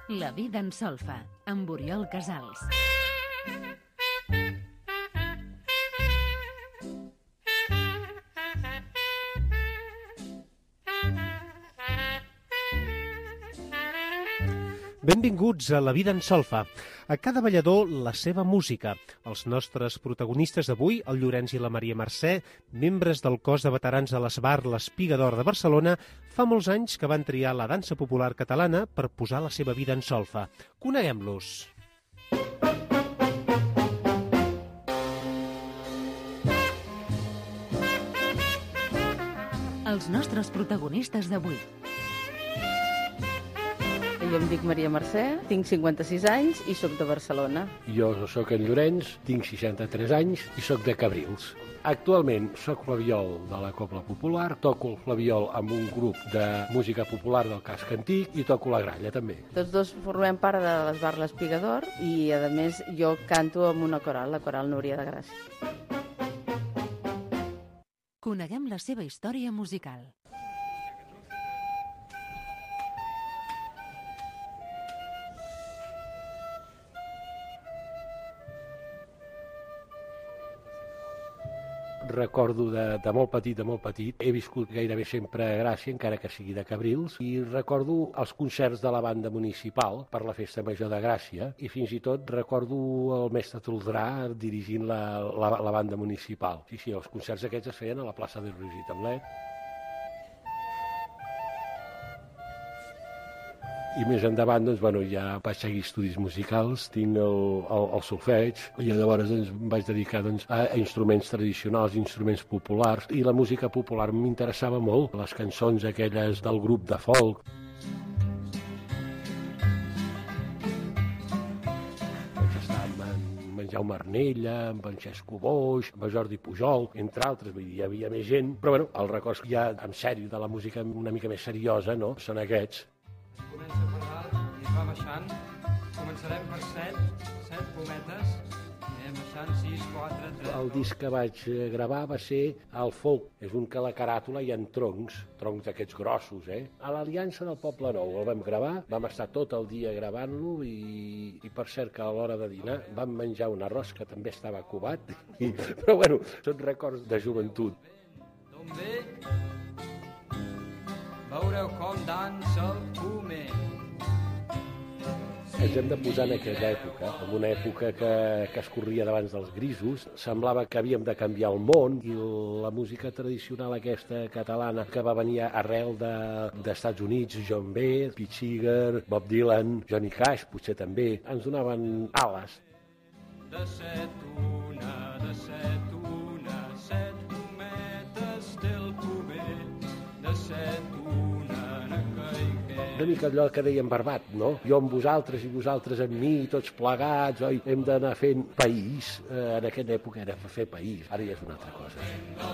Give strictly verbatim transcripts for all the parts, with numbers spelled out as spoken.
La vida en solfa, amb Oriol Casals. Benvinguts a La vida en solfa. A cada ballador, la seva música. Els nostres protagonistes d'avui, el Llorenç i la Maria Mercè, membres del cos de veterans de l'Esbar l'Espiga d'Or de Barcelona, fa molts anys que van triar la dansa popular catalana per posar la seva vida en solfa. Coneguem-los. Els nostres protagonistes d'avui. Jo em dic Maria Mercè, tinc cinquanta-sis anys i sóc de Barcelona. Jo sóc en Llorenç, tinc seixanta-tres anys i sóc de Cabrils. Actualment sóc flabiol de la Cobla Popular, toco el flabiol amb un grup de música popular del casc antic i toco la gralla també. Tots dos formem part de l'Esbar l'Espiga d'Or i, a més, jo canto amb una coral, la coral Núria de Gràcia. Coneguem la seva història musical. Recordo de, de molt petit, de molt petit, he viscut gairebé sempre a Gràcia, encara que sigui de Cabrils, i recordo els concerts de la banda municipal per la Festa Major de Gràcia, i fins i tot recordo el mestre Toldrà dirigint la, la, la banda municipal. Sí, sí, els concerts aquests es feien a la plaça de Roger i Tablet. I més endavant, doncs, bueno, ja vaig seguir estudis musicals, tinc el, el, el solfeig, i llavors doncs, em vaig dedicar doncs, a, a instruments tradicionals, instruments populars, i la música popular m'interessava molt, les cançons aquelles del grup de folk. Vaig estar amb en, amb en Jaume Arnella, amb en Xesco Boix, amb en Jordi Pujol, entre altres, vull dir, hi havia més gent, però bueno, els records ja en sèrio de la música una mica més seriosa, no?, són aquests. Comença per dalt i es va baixant. Començarem per set, set pometes, i anem baixant, sis, quatre, tres... El disc que vaig gravar va ser el folk. És un que a la caràtula hi ha troncs, troncs d'aquests grossos, eh? A l'Aliança del Poble Nou el vam gravar, vam estar tot el dia gravant-lo i, i per cert que a l'hora de dinar vam menjar un arròs que també estava cubat, i, però bueno, són records de joventut. D'on ve? Veureu com dansa el pomer. Ens hem de posar en aquella època, en una època que, que es corria d'abans dels grisos. Semblava que havíem de canviar el món i la música tradicional aquesta catalana que va venir arrel de, d'Estats Units, John B, Pete Seeger, Bob Dylan, Johnny Cash, potser també, ens donaven ales. De set una, de set una, set pometes té el pomer, de set una no caigué. Una mica allò que deien Barbat, no? Jo amb vosaltres i vosaltres amb mi, tots plegats, oi? Hem d'anar fent país. Eh, en aquella època era fer país, ara ja és una altra cosa.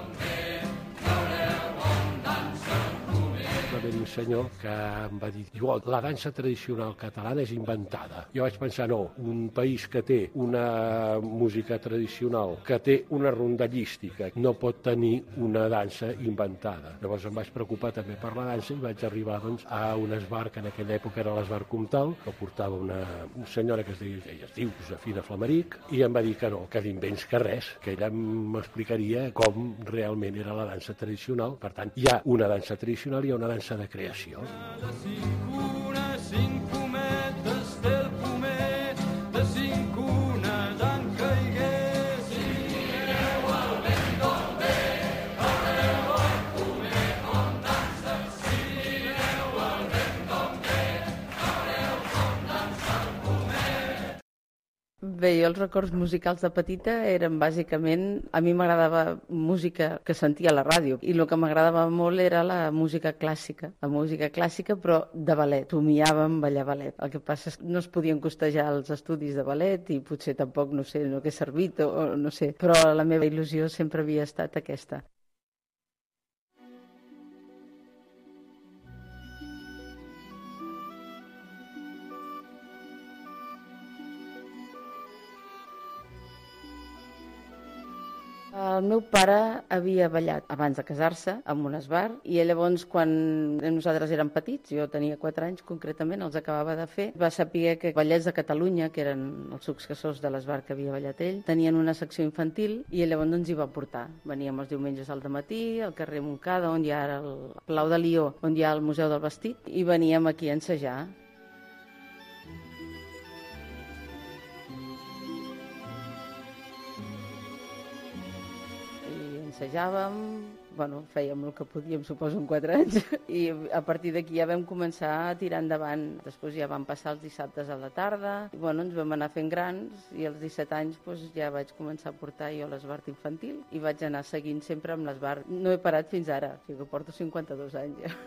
Va haver un senyor que em va dir, jo, la dansa tradicional catalana és inventada. Jo vaig pensar, no, un país que té una música tradicional, que té una rondallística, no pot tenir una dansa inventada. Llavors em vaig preocupar també per la dansa i vaig arribar doncs, a un esbar, que en aquella època era l'Esbar Comtal, que portava una, una senyora que es, deia, ella es diu Josefina Flamaric, i em va dir que no, que d'invents que res, que ella m'explicaria com realment era la dansa tradicional. Per tant, hi ha una dansa tradicional i hi ha una dansa de creació. De cinc una, cinc pometes té el pomer, de cinc una d'en caigué. Si mireu el vent d'on ve, veureu el pomer com dansa. Si mireu el vent d'on ve, veureu com dansa el pomer. Bé, jo els records musicals de petita eren bàsicament... A mi m'agradava música que sentia a la ràdio i el que m'agradava molt era la música clàssica. La música clàssica, però de ballet. Somiàvem ballar ballet. El que passa és que no es podien costejar els estudis de ballet i potser tampoc, no sé, no hagués servit o, o no sé. Però la meva il·lusió sempre havia estat aquesta. El meu pare havia ballat abans de casar-se amb un esbar i llavors quan nosaltres érem petits, jo tenia quatre anys concretament, els acabava de fer, va saber que Ballets de Catalunya, que eren els successors de l'esbar que havia ballat ell, tenien una secció infantil i llavors ens hi va portar. Veníem els diumenges al dematí, al carrer Montcada, on hi ha ara el Palau de Lió, on hi ha el Museu del Vestit, i veníem aquí a ensejar. Assajàvem, bueno, fèiem el que podíem, suposo, en quatre anys, i a partir d'aquí ja vam començar a tirar endavant. Després ja vam passar els dissabtes a la tarda, i bueno, ens vam anar fent grans, i als disset anys doncs, ja vaig començar a portar jo l'esbart infantil, i vaig anar seguint sempre amb l'esbart. No he parat fins ara, o sigui que porto cinquanta-dos anys ja.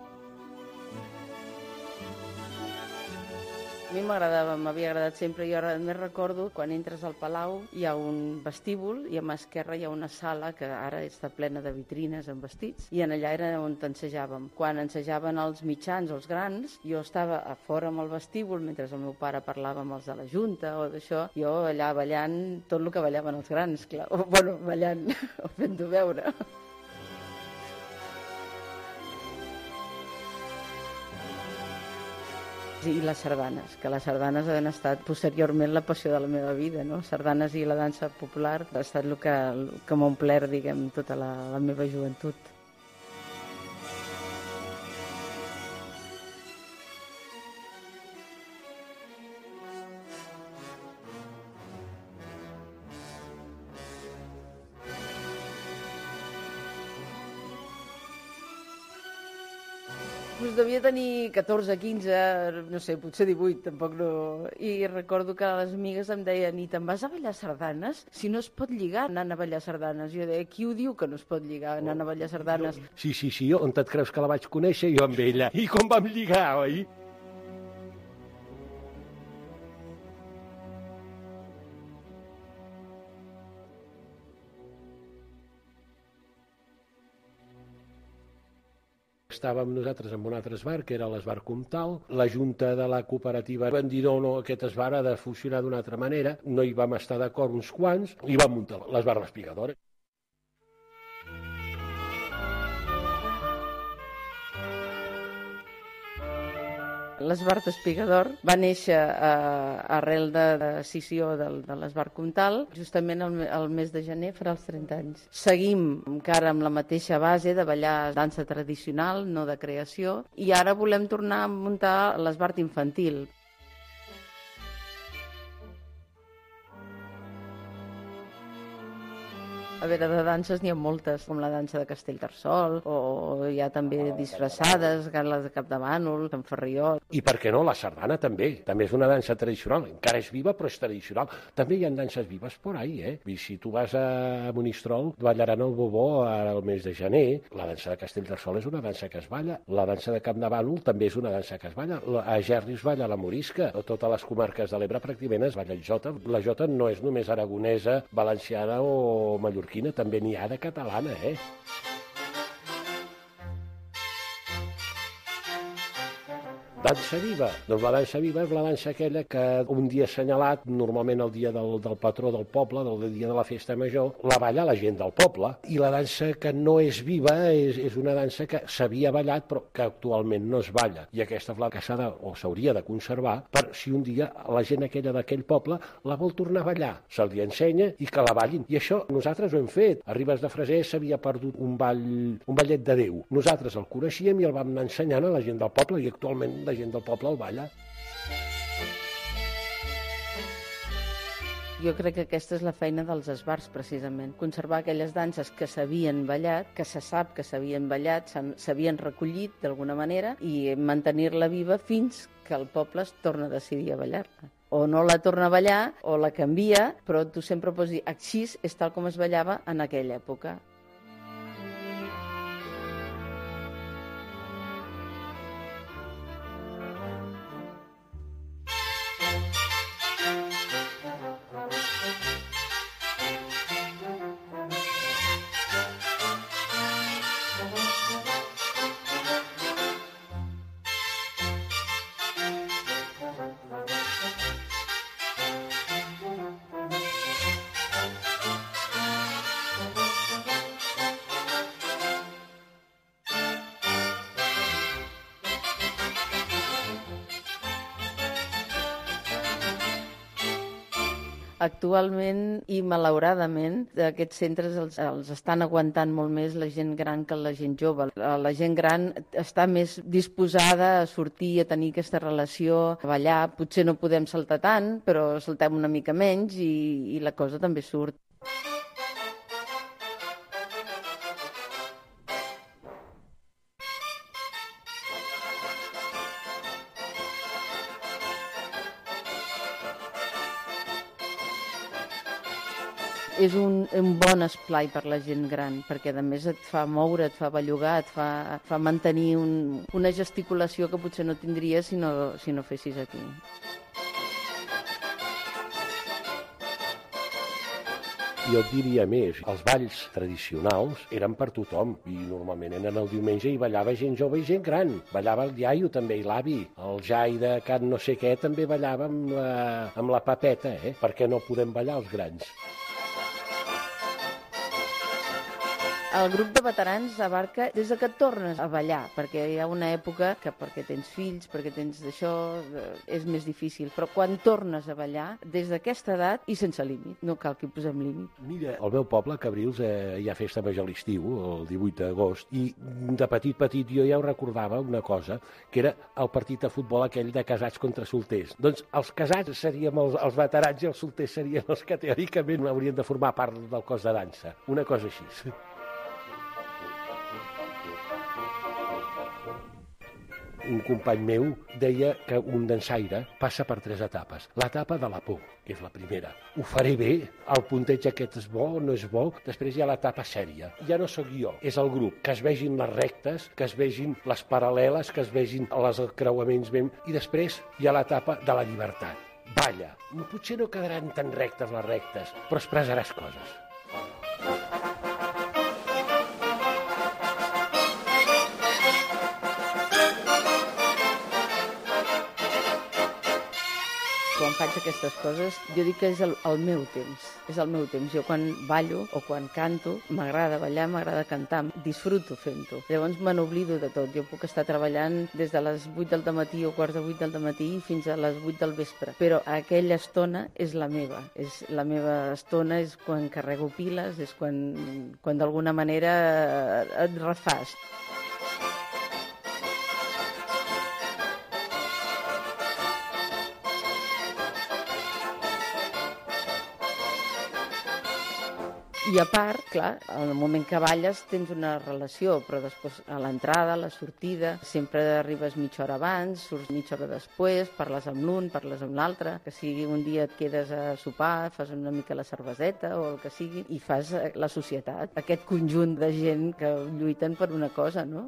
A mi m'agradava, m'havia agradat sempre. Jo ara més recordo, quan entres al Palau hi ha un vestíbul i a mà esquerra hi ha una sala que ara està plena de vitrines amb vestits i en allà era on ensejàvem. Quan ensejaven els mitjans o els grans, jo estava a fora amb el vestíbul mentre el meu pare parlava amb els de la Junta o d'això, jo allà ballant tot el que ballaven els grans, clar. O, bueno, ballant o fent-ho veure. I les sardanes, que les sardanes han estat posteriorment la passió de la meva vida, no? Sardanes i la dansa popular ha estat el que, el que m'ha omplert, diguem, tota la, la meva joventut. Pues devia tenir catorze, quinze, no sé, potser divuit, tampoc no... I recordo que les amigues em deien i te'n vas a ballar sardanes? Si no es pot lligar anant a ballar sardanes. Jo deia, qui ho diu que no es pot lligar anant a ballar sardanes? Sí, sí, sí, on et creus que la vaig conèixer? Jo amb ella. I com vam lligar, oi? Estàvem nosaltres en un altre esbar, que era l'esbar Comtal. La Junta de la cooperativa van dir no, no, aquest esbar ha de funcionar d'una altra manera. No hi vam estar d'acord uns quants i vam muntar l'esbar L'Espigador. L'esbart Espigador va néixer eh, arrel de la decisió del, de l'esbart Comtal, justament el, el mes de gener farà els trenta anys. Seguim encara amb la mateixa base de ballar dansa tradicional, no de creació, i ara volem tornar a muntar l'esbart infantil. A veure, de danses n'hi ha moltes, com la dansa de Castellterçol, o hi ha també disfressades, gales de Capdavànol, Sant Ferriol. I per què no, la sardana també. També és una dansa tradicional. Encara és viva, però és tradicional. També hi ha danses vives por ahí, eh? I si tu vas a Monistrol, ballaran el bobó ara al mes de gener. La dansa de Castellterçol és una dansa que es balla. La dansa de Capdavànol també és una dansa que es balla. A Gerri es balla la morisca. A totes les comarques de l'Ebre pràcticament es balla el jota. La jota no és només aragonesa, valenciana o mallorquina. També n'hi ha de catalana, eh? Dansa viva. Doncs la dansa viva és la dansa aquella que un dia assenyalat, normalment el dia del, del patró del poble, del dia de la festa major, la balla la gent del poble. I la dansa que no és viva és, és una dansa que s'havia ballat però que actualment no es balla. I aquesta és la que s'ha de, o s'hauria de conservar per si un dia la gent aquella d'aquell poble la vol tornar a ballar. Se li ensenya i que la ballin. I això nosaltres ho hem fet. A Ribes de Freser s'havia perdut un ball, un ballet de Déu. Nosaltres el coneixíem i el vam anar ensenyant a la gent del poble i actualment la gent del poble el balla. Jo crec que aquesta és la feina dels esbars, precisament. Conservar aquelles danses que s'havien ballat, que se sap que s'havien ballat, s'havien recollit d'alguna manera i mantenir-la viva fins que el poble es torna a decidir a ballar-la. O no la torna a ballar o la canvia, però tu sempre pots dir així és tal com es ballava en aquella època. Actualment i malauradament aquests centres els, els estan aguantant molt més la gent gran que la gent jove. La gent gran està més disposada a sortir, a tenir aquesta relació, a ballar. Potser no podem saltar tant, però saltem una mica menys i, i la cosa també surt. És un, un bon esplai per la gent gran, perquè a més et fa moure, et fa bellugar, et fa, et fa mantenir un, una gesticulació que potser no tindries si no, si no fessis aquí. Jo et diria més, els balls tradicionals eren per tothom i normalment eren el diumenge i ballava gent jove i gent gran. Ballava el iaio també i l'avi. El jai de can no sé què també ballava amb la, amb la papeta, eh? Per què no podem ballar els grans? El grup de veterans abarca des que et tornes a ballar, perquè hi ha una època que perquè tens fills, perquè tens d'això, és més difícil. Però quan tornes a ballar, des d'aquesta edat i sense límit, no cal que hi posem límit. Mira, al meu poble, Cabrils, eh, hi ha festa major a l'estiu, el divuit d'agost, i de petit, petit jo ja ho recordava una cosa, que era el partit de futbol aquell de casats contra solters. Doncs els casats seríem els, els veterans i els solters serien els que teòricament haurien de formar part del cos de dansa. Una cosa així. Un company meu deia que un dansaire passa per tres etapes. L'etapa de la por, que és la primera. Ho faré bé, el punteig aquest és bo, no és bo. Després hi ha l'etapa sèria. Ja no sóc jo, és el grup. Que es vegin les rectes, que es vegin les paral·leles, que es vegin els creuaments ben... I després hi ha l'etapa de la llibertat. Balla. Potser no quedaran tan rectes les rectes, però expressaràs coses. Quan faig aquestes coses, jo dic que és el, el meu temps, és el meu temps. Jo quan ballo o quan canto, m'agrada ballar, m'agrada cantar, disfruto fent-ho. Llavors me n'oblido de tot. Jo puc estar treballant des de les vuit del matí o quarts de vuit del matí fins a les vuit del vespre. Però aquella estona és la meva. És la meva estona és quan carrego piles, és quan, quan d'alguna manera et refàs. I a part, clar, en el moment que balles tens una relació, però després a l'entrada, a la sortida, sempre arribes mitja hora abans, surts mitja hora després, parles amb l'un, parles amb l'altre, que sigui un dia et quedes a sopar, fas una mica la cerveseta o el que sigui, i fas la societat, aquest conjunt de gent que lluiten per una cosa, no?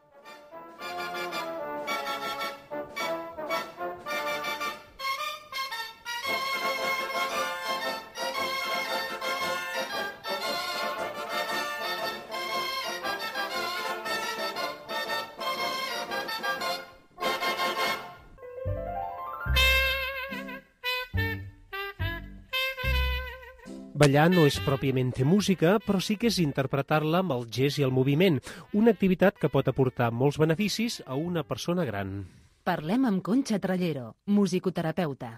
Ballar no és pròpiament fer música, però sí que és interpretar-la amb el gest i el moviment, una activitat que pot aportar molts beneficis a una persona gran. Parlem amb Conxa Trallero, musicoterapeuta.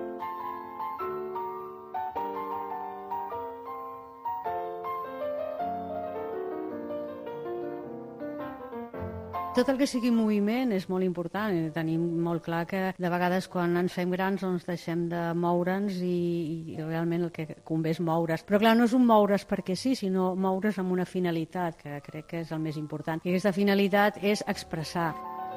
Tot el que sigui moviment és molt important. Tenim molt clar que de vegades quan ens fem grans doncs deixem de moure'ns i, i realment el que convé és moure's. Però clar, no és un moure's perquè sí, sinó moure's amb una finalitat, que crec que és el més important. I aquesta finalitat és expressar.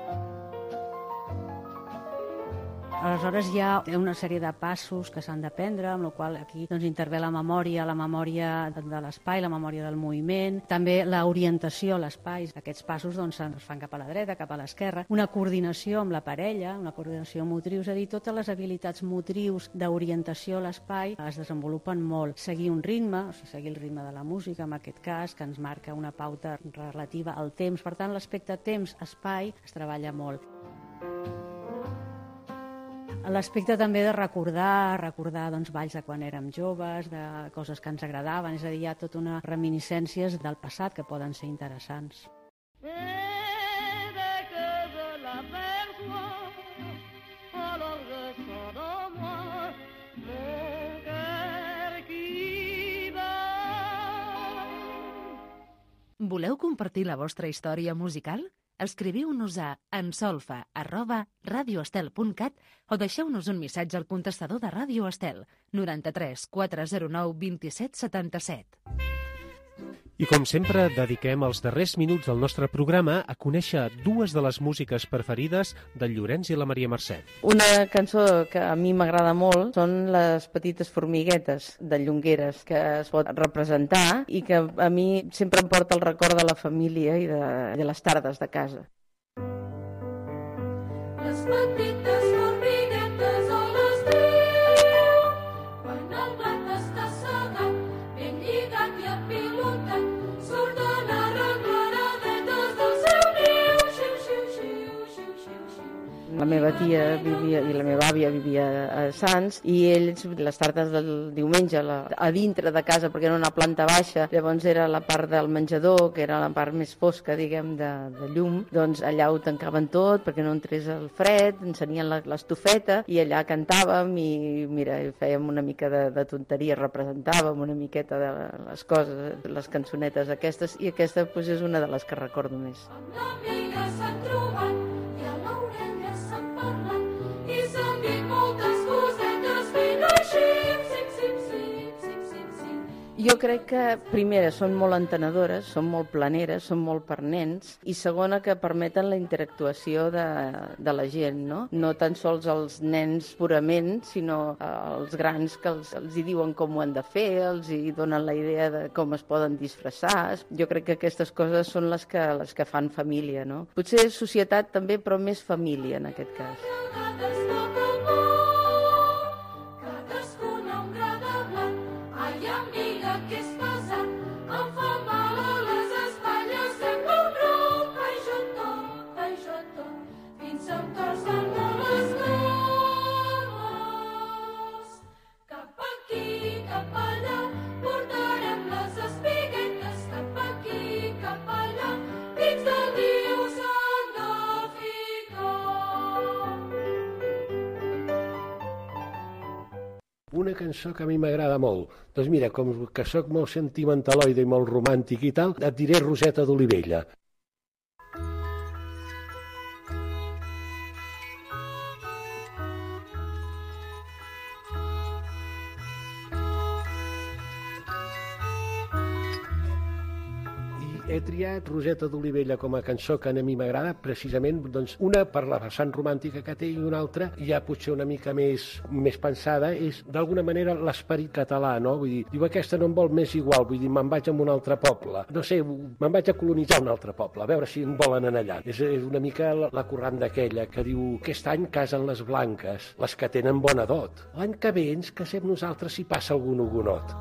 Aleshores hi ha una sèrie de passos que s'han de prendre, amb la qual aquí doncs, intervé la memòria, la memòria de l'espai, la memòria del moviment, també l'orientació a l'espai. Aquests passos doncs, es fan cap a la dreta, cap a l'esquerra, una coordinació amb la parella, una coordinació motriu, és a dir, totes les habilitats motrius d'orientació a l'espai es desenvolupen molt. Seguir un ritme, o sigui, seguir el ritme de la música, en aquest cas, que ens marca una pauta relativa al temps. Per tant, l'aspecte temps-espai es treballa molt. L'aspecte també de recordar, recordar doncs, balls de quan érem joves, de coses que ens agradaven, és a dir, hi ha tota una reminiscències del passat que poden ser interessants. Et dès que je l'aperçois, alors je sens dans moi mon cœur Voleu compartir la vostra història musical? Escriviu-nos a ensolfa arroba radioestel punt cat o deixeu-nos un missatge al contestador de Ràdio Estel noranta-tres quatre zero nou vint-i-set setanta-set. I com sempre, dediquem els darrers minuts del nostre programa a conèixer dues de les músiques preferides del Llorenç i la Maria Mercè. Una cançó que a mi m'agrada molt són les petites formiguetes de Llongueres, que es pot representar i que a mi sempre em porta el record de la família i de, de les tardes de casa. Les petites formiguetes a l'estiu, quan el blat està segat, ben lligat i apilotat, surten arrengleredetes del seu niu. Xiu, xiu, xiu, xiu, xiu, xiu. La meva tia vivia i la meva àvia vivia a Sants i ells les tardes del diumenge la, a dintre de casa, perquè era una planta baixa, llavors era la part del menjador, que era la part més fosca, diguem, de, de llum, doncs allà ho tancaven tot perquè no entrés el fred, encenien l'estufeta i allà cantàvem i mira, fèiem una mica de, de tonteria, representàvem una miqueta de les coses, les cançonetes aquestes, i aquesta pues, és una de les que recordo més. Amb l'amiga s'han trobat i a l'orella s'han parlat i s'han dit moltes cosetes fent així, sim, sim, sim, sim, sim, sim. Jo crec que, primera, són molt entenedores, són molt planeres, són molt per nens, i segona, que permeten la interactuació de, de la gent, no? No tan sols els nens purament, sinó els grans que els, els hi diuen com ho han de fer, els hi donen la idea de com es poden disfressar. Jo crec que aquestes coses són les que, les que fan família, no? Potser societat també, però més família en aquest cas. Vegades toca el món, cadascuna un gra de blat. Ai, amiga, què és pesat? Em fa mal a les espatlles, sembla un ruc. Ai, jo tot, ai, jo tot, fins em torcen de les cames. Cap aquí, cap allà, portarem les espiguetes. Cap aquí, cap allà, dins del niu s'han de ficar. Una cançó que a mi m'agrada molt. Doncs mira, com que sóc molt sentimentaloide i molt romàntic i tal, et diré Roseta d'Olivella. He triat Roseta d'Olivella com a cançó que a mi m'agrada, precisament, doncs, una per la vessant romàntica que té i una altra, ja potser una mica més, més pensada, és d'alguna manera l'esperit català, no? Vull dir, diu, aquesta no em vol més igual, vull dir, me'n vaig a un altre poble. No sé, me'n vaig a colonitzar un altre poble, a veure si em volen anar allà. És, és una mica la, la corrent d'aquella que diu, aquest any casen les blanques, les que tenen bona dot. L'any que ve ens casem nosaltres si passa algun ogonot.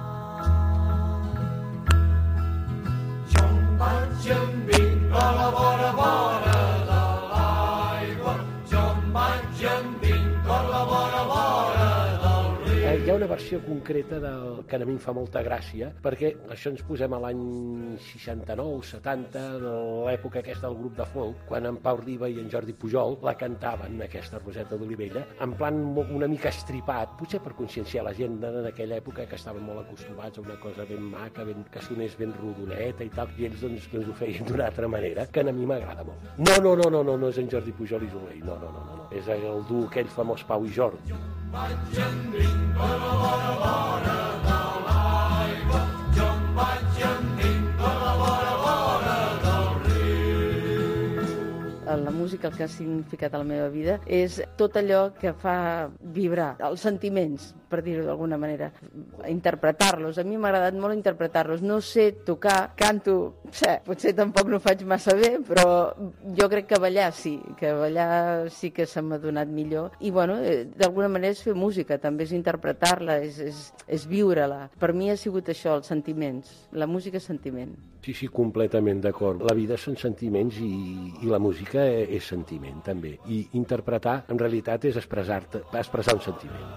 Vaig en vinc a la vora vora de l'aigua, jo em vaig en vinc a la vora vora del riu. Hi ha una versió concreta del que a mi em fa molta gràcia, perquè això ens posem a l'any seixanta-nou, setanta, de l'època aquesta del grup de folk, quan en Pau Riba i en Jordi Pujol la cantaven, aquesta Roseta d'Olivella, en plan una mica estripat, potser per conscienciar la gent en aquella època que estaven molt acostumats a una cosa ben maca, ben, que sonés ben rodoneta i tal, i ells doncs, doncs ho feien d'una altra manera, que a mi m'agrada molt. No, no, no, no, no, no és en Jordi Pujol i Soler, no, no, no, no, no. És el duo aquell famós Pau i Jordi. Vaig en vinc a la vora vora de l'aigua, jo em vaig en vinc a la vora vora del riu. La música, el que ha significat a la meva vida, és tot allò que fa vibrar els sentiments, per dir-ho d'alguna manera, interpretar-los. A mi m'ha agradat molt interpretar-los. No sé tocar, canto, sé, potser tampoc no ho faig massa bé, però jo crec que ballar sí, que ballar sí que se m'ha donat millor. I, bueno, d'alguna manera és fer música, també és interpretar-la, és, és, és viure-la. Per mi ha sigut això, els sentiments. La música és sentiment. Sí, sí, completament d'acord. La vida són sentiments i, i la música és sentiment, també. I interpretar, en realitat, és expressar-te, expressar un sentiment.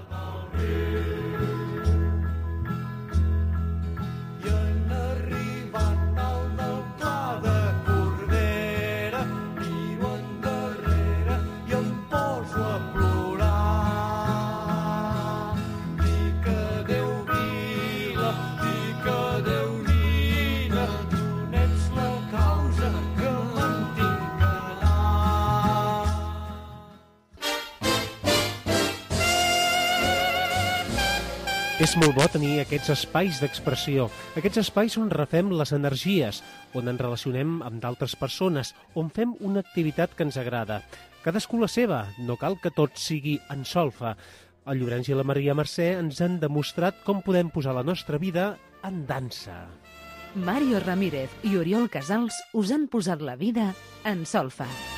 I en arribant al del Pla de Corbera, miro endarrere i em poso a plorar. Dic adéu vila, dic adéu nina, tu n'ets És molt bo tenir aquests espais d'expressió, aquests espais on refem les energies, on ens relacionem amb d'altres persones, on fem una activitat que ens agrada. Cadascú la seva, no cal que tot sigui en solfa. El Llorenç i la Maria Mercè ens han demostrat com podem posar la nostra vida en dansa. Mario Ramírez i Oriol Casals us han posat la vida en solfa.